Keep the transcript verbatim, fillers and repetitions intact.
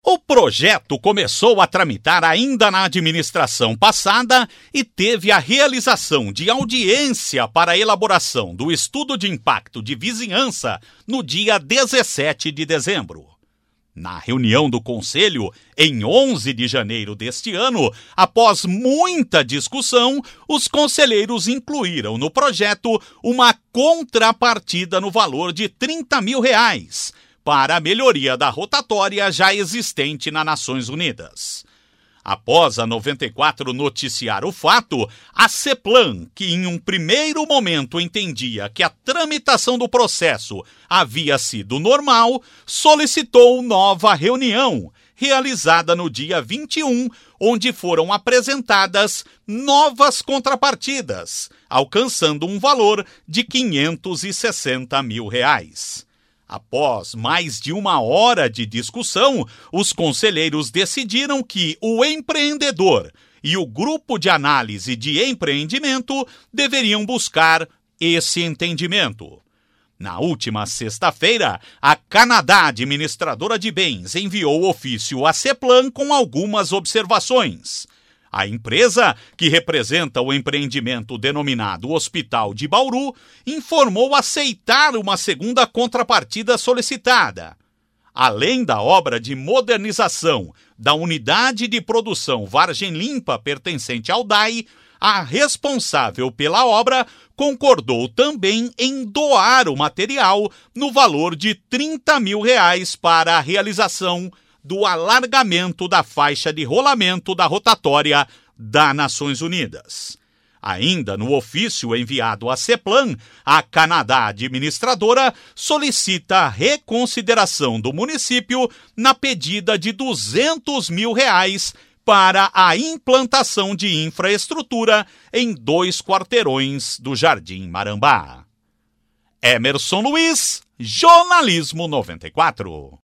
O projeto começou a tramitar ainda na administração passada e teve a realização de audiência para a elaboração do estudo de impacto de vizinhança no dia dezessete de dezembro. Na reunião do Conselho, em onze de janeiro deste ano, após muita discussão, os conselheiros incluíram no projeto uma contrapartida no valor de trinta mil reais para a melhoria da rotatória já existente nas Nações Unidas. Após a noventa e quatro noticiar o fato, a CEPLAN, que em um primeiro momento entendia que a tramitação do processo havia sido normal, solicitou nova reunião, realizada no dia vinte e um, onde foram apresentadas novas contrapartidas, alcançando um valor de quinhentos e sessenta mil reais. Após mais de uma hora de discussão, os conselheiros decidiram que o empreendedor e o grupo de análise de empreendimento deveriam buscar esse entendimento. Na última sexta-feira, a Canadá Administradora de Bens enviou ofício à CEPLAN com algumas observações. A empresa, que representa o empreendimento denominado Hospital de Bauru, informou aceitar uma segunda contrapartida solicitada. Além da obra de modernização da unidade de produção Vargem Limpa pertencente ao D A I, a responsável pela obra concordou também em doar o material no valor de trinta mil reais para a realização do alargamento da faixa de rolamento da rotatória das Nações Unidas. Ainda no ofício enviado à CEPLAN, a Canadá Administradora solicita a reconsideração do município na pedida de duzentos mil reais para a implantação de infraestrutura em dois quarteirões do Jardim Marambá. Emerson Luiz, Jornalismo noventa e quatro.